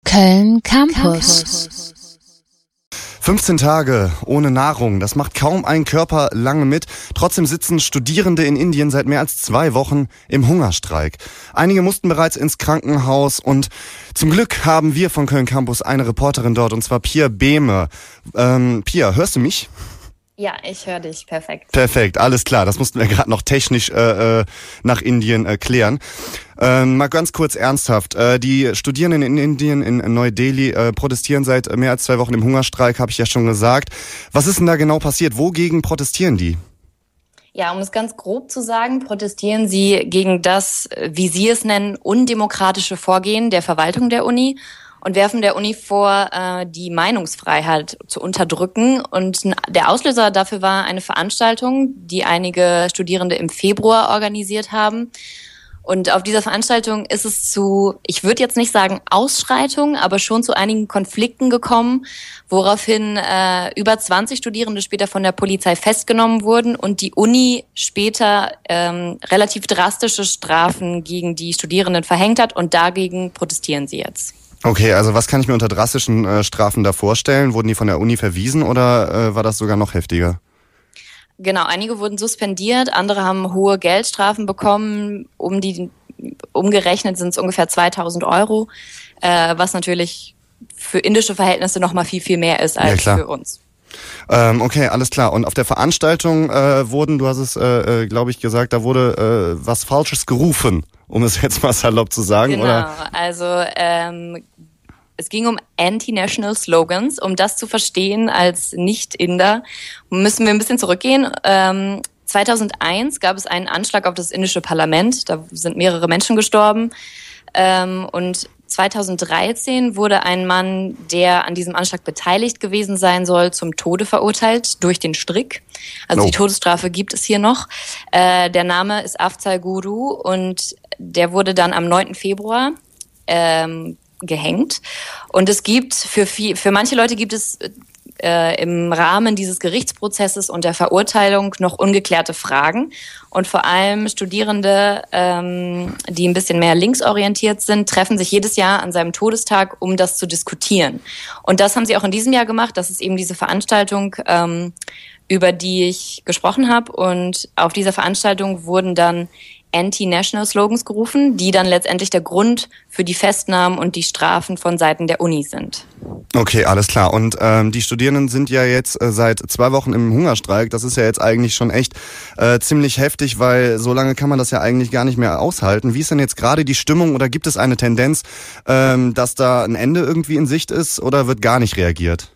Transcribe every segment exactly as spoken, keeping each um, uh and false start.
Köln Campus. fünfzehn Tage ohne Nahrung, das macht kaum ein Körper lange mit. Trotzdem sitzen Studierende in Indien seit mehr als zwei Wochen im Hungerstreik. Einige mussten bereits ins Krankenhaus und zum Glück haben wir von Köln Campus eine Reporterin dort, und zwar Pia Behme. Ähm, Pia, hörst du mich? Ja, ich höre dich perfekt. Perfekt, alles klar. Das mussten wir gerade noch technisch äh, nach Indien äh, klären. Ähm, mal ganz kurz ernsthaft. Äh, die Studierenden in Indien, in Neu-Delhi, äh, protestieren seit mehr als zwei Wochen im Hungerstreik, habe ich ja schon gesagt. Was ist denn da genau passiert? Wogegen protestieren die? Ja, um es ganz grob zu sagen, protestieren sie gegen das, wie sie es nennen, undemokratische Vorgehen der Verwaltung der Uni und werfen der Uni vor, die Meinungsfreiheit zu unterdrücken. Und der Auslöser dafür war eine Veranstaltung, die einige Studierende im Februar organisiert haben. Und auf dieser Veranstaltung ist es zu, ich würde jetzt nicht sagen Ausschreitungen, aber schon zu einigen Konflikten gekommen, woraufhin äh, über zwanzig Studierende später von der Polizei festgenommen wurden und die Uni später ähm, relativ drastische Strafen gegen die Studierenden verhängt hat, und dagegen protestieren sie jetzt. Okay, also was kann ich mir unter drastischen äh, Strafen da vorstellen? Wurden die von der Uni verwiesen oder äh, war das sogar noch heftiger? Genau, einige wurden suspendiert, andere haben hohe Geldstrafen bekommen. Um die umgerechnet sind es ungefähr zweitausend Euro, äh, was natürlich für indische Verhältnisse noch mal viel, viel mehr ist als ja, für uns. Ähm, okay, alles klar. Und auf der Veranstaltung äh, wurden, du hast es, äh, glaube ich, gesagt, da wurde äh, was Falsches gerufen, um es jetzt mal salopp zu sagen, genau, oder? Genau, also ähm, es ging um Anti-National Slogans. Um das zu verstehen als Nicht-Inder, müssen wir ein bisschen zurückgehen. Ähm, zweitausendeins gab es einen Anschlag auf das indische Parlament. Da sind mehrere Menschen gestorben. Ähm, und zweitausenddreizehn wurde ein Mann, der an diesem Anschlag beteiligt gewesen sein soll, zum Tode verurteilt durch den Strick. Also oh. Die Todesstrafe gibt es hier noch. Äh, der Name ist Afzal Guru und der wurde dann am neunten Februar ähm, gehängt. Und es gibt für viel, für manche Leute gibt es äh, im Rahmen dieses Gerichtsprozesses und der Verurteilung noch ungeklärte Fragen. Und vor allem Studierende, ähm, die ein bisschen mehr linksorientiert sind, treffen sich jedes Jahr an seinem Todestag, um das zu diskutieren. Und das haben sie auch in diesem Jahr gemacht. Das ist eben diese Veranstaltung, ähm, über die ich gesprochen habe. Und auf dieser Veranstaltung wurden dann Anti-National-Slogans gerufen, die dann letztendlich der Grund für die Festnahmen und die Strafen von Seiten der Uni sind. Okay, alles klar. Und ähm, die Studierenden sind ja jetzt äh, seit zwei Wochen im Hungerstreik. Das ist ja jetzt eigentlich schon echt äh, ziemlich heftig, weil so lange kann man das ja eigentlich gar nicht mehr aushalten. Wie ist denn jetzt gerade die Stimmung, oder gibt es eine Tendenz, ähm, dass da ein Ende irgendwie in Sicht ist, oder wird gar nicht reagiert?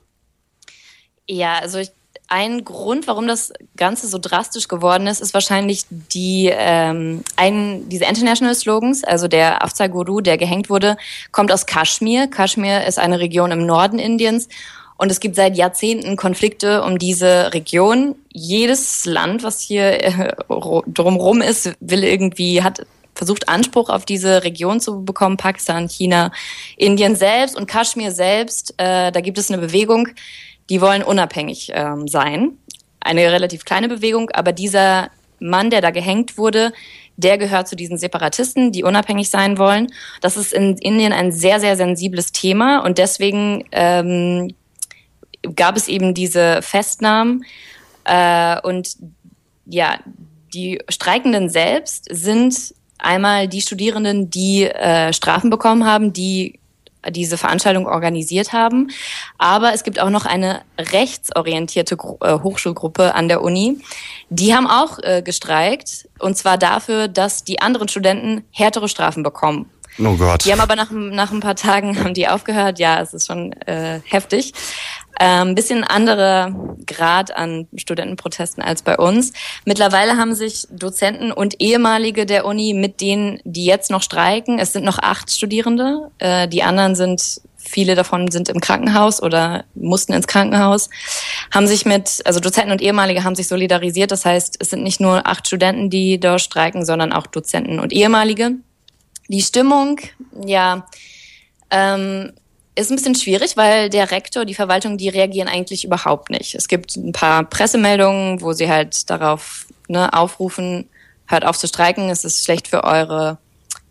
Ja, also ich Ein Grund, warum das Ganze so drastisch geworden ist, ist wahrscheinlich die ähm, ein, diese International Slogans. Also der Afzal Guru, der gehängt wurde, kommt aus Kaschmir. Kaschmir ist eine Region im Norden Indiens. Und es gibt seit Jahrzehnten Konflikte um diese Region. Jedes Land, was hier äh, drumherum ist, will irgendwie, hat versucht, Anspruch auf diese Region zu bekommen. Pakistan, China, Indien selbst und Kaschmir selbst. Äh, da gibt es eine Bewegung, die wollen unabhängig ähm, sein. Eine relativ kleine Bewegung, aber dieser Mann, der da gehängt wurde, der gehört zu diesen Separatisten, die unabhängig sein wollen. Das ist in Indien ein sehr, sehr sensibles Thema, und deswegen ähm, gab es eben diese Festnahmen. Äh, und ja, die Streikenden selbst sind einmal die Studierenden, die äh, Strafen bekommen haben, die diese Veranstaltung organisiert haben. Aber es gibt auch noch eine rechtsorientierte Gru- äh, Hochschulgruppe an der Uni. Die haben auch äh, gestreikt, und zwar dafür, dass die anderen Studenten härtere Strafen bekommen. Oh Gott. Die haben aber nach, nach ein paar Tagen haben die aufgehört. Ja, es ist schon äh, heftig. Ein ähm, bisschen anderer Grad an Studentenprotesten als bei uns. Mittlerweile haben sich Dozenten und Ehemalige der Uni mit denen, die jetzt noch streiken, es sind noch acht Studierende, äh, die anderen sind, viele davon sind im Krankenhaus oder mussten ins Krankenhaus, haben sich mit, also Dozenten und Ehemalige haben sich solidarisiert. Das heißt, es sind nicht nur acht Studenten, die dort streiken, sondern auch Dozenten und Ehemalige. Die Stimmung, ja, ähm, ist ein bisschen schwierig, weil der Rektor, die Verwaltung, die reagieren eigentlich überhaupt nicht. Es gibt ein paar Pressemeldungen, wo sie halt darauf ne, aufrufen, hört auf zu streiken, es ist schlecht für eure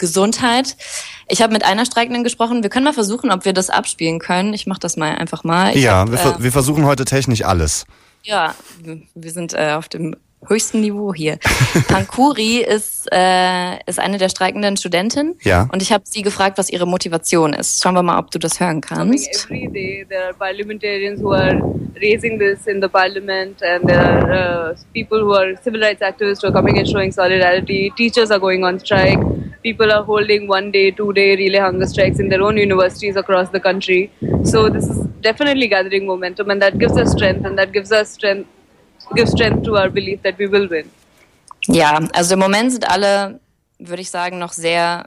Gesundheit. Ich habe mit einer Streikenden gesprochen. Wir können mal versuchen, ob wir das abspielen können. Ich mache das mal einfach mal. Ich ja, hab, wir, äh, wir versuchen heute technisch alles. Ja, wir sind äh, auf dem höchsten Niveau hier. Pankuri ist, äh, ist eine der streikenden Studentinnen. Ja. Und ich habe sie gefragt, was ihre Motivation ist. Schauen wir mal, ob du das hören kannst. Every day there are parliamentarians who are raising this in the parliament, and there are uh, people who are civil rights activists who are coming and showing solidarity. Teachers are going on strike. People are holding one day, two day relay hunger strikes in their own universities across the country. So this is definitely gathering momentum, and that gives us strength, and that gives us strength give strength to our belief that we will win. Ja, also im Moment sind alle, würde ich sagen, noch sehr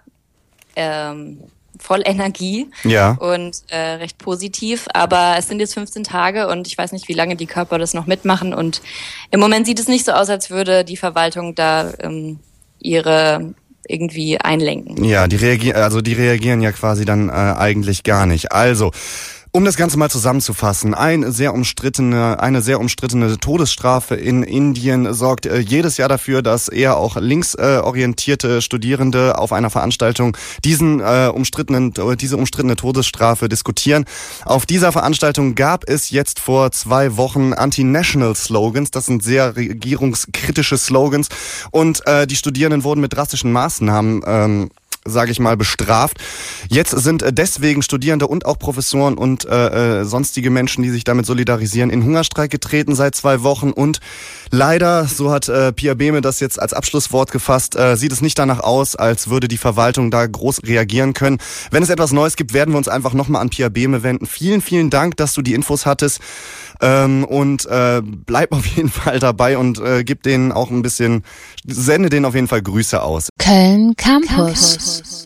ähm, voll Energie ja. und äh, recht positiv, aber es sind jetzt fünfzehn Tage und ich weiß nicht, wie lange die Körper das noch mitmachen und im Moment sieht es nicht so aus, als würde die Verwaltung da ähm, ihre irgendwie einlenken. Ja, die reagieren, also die reagieren ja quasi dann äh, eigentlich gar nicht. Also um das Ganze mal zusammenzufassen, ein sehr umstrittene, eine sehr umstrittene Todesstrafe in Indien sorgt äh, jedes Jahr dafür, dass eher auch linksorientierte äh, Studierende auf einer Veranstaltung diesen äh, umstrittenen, diese umstrittene Todesstrafe diskutieren. Auf dieser Veranstaltung gab es jetzt vor zwei Wochen Anti-National-Slogans, das sind sehr regierungskritische Slogans und äh, die Studierenden wurden mit drastischen Maßnahmen ähm, sage ich mal, bestraft. Jetzt sind deswegen Studierende und auch Professoren und äh, sonstige Menschen, die sich damit solidarisieren, in Hungerstreik getreten seit zwei Wochen und leider, so hat äh, Pia Behme das jetzt als Abschlusswort gefasst, äh, sieht es nicht danach aus, als würde die Verwaltung da groß reagieren können. Wenn es etwas Neues gibt, werden wir uns einfach nochmal an Pia Behme wenden. Vielen, vielen Dank, dass du die Infos hattest ähm, und äh, bleib auf jeden Fall dabei und äh, gib denen auch ein bisschen, sende denen auf jeden Fall Grüße aus. Köln Campus.